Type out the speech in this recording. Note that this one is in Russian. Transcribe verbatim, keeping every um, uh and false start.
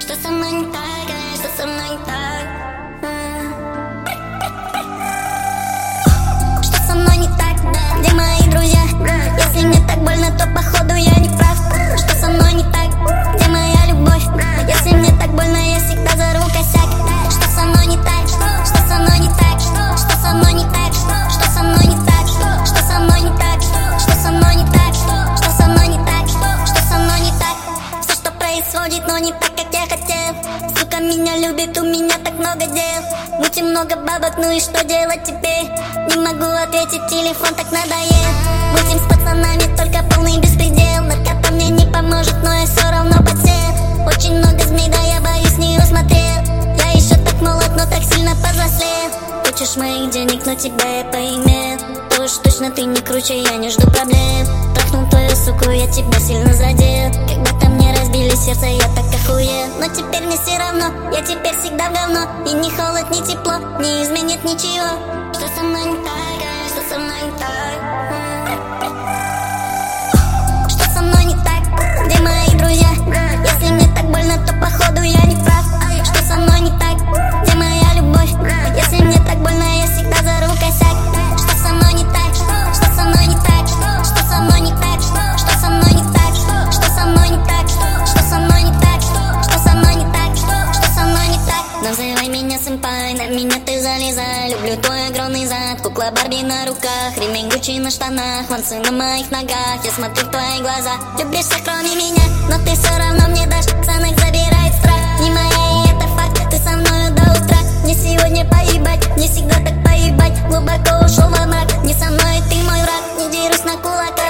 Что со мной не так, а что со мной не так? Что со мной не так, где мои друзья? Если мне так больно, то походу я не прав. Что со мной не так, где моя любовь? Если мне так больно, я всегда зарву косяк. Что со мной не так, что со мной не так? Что со мной не так, что со мной не так? Что со мной не так, что со мной не так? Что со мной не так, что со мной не так? Все, что происходит, но не так, как я хотел. Сука меня любит, у меня так много дел. Мутим много бабок, ну и что делать теперь? Не могу ответить, телефон так надоел. Мутим с пацанами, только полный беспредел. Наркота мне не поможет, но я все равно подсел. Очень много змей, да я боюсь, не усмотрел. Я еще так молод, но так сильно повзрослел. Хочешь моих денег, но тебя я поимел. То уж точно ты не круче, я не жду проблем. Трахнул твою суку, я тебя сильно задел. Когда-то мне разбили сердце, я так охуел. Но теперь мне все равно, я теперь всегда в говно. И ни холод, ни тепло не изменит ничего. Что со мной не так, а что со мной не так? Что со мной не так, где мои друзья? Если мне так больно, то походу я не прав. Что со мной не так, где моя любовь? Если мне так больно, я всегда зарву косяк. Что со мной не так, что со мной не так? Что со мной не так, что со мной не так? Что со мной не так, что со мной не так? Что со мной не так, что со мной не так? Называй меня сэмпай, на меня ты залезай. Люблю твой огромный зад, кукла Барби на руках, ремень Гуччи на штанах, вансы на моих ногах. Я смотрю в твои глаза, любишь всех кроме меня, но ты все равно мне дашь. Ксанок забирает страх, не моя и это факт. Ты со мною до утра, мне сегодня поебать. Мне всегда так поебать, глубоко ушел во мрак. Не со мной, ты мой враг, не дерусь на кулаках.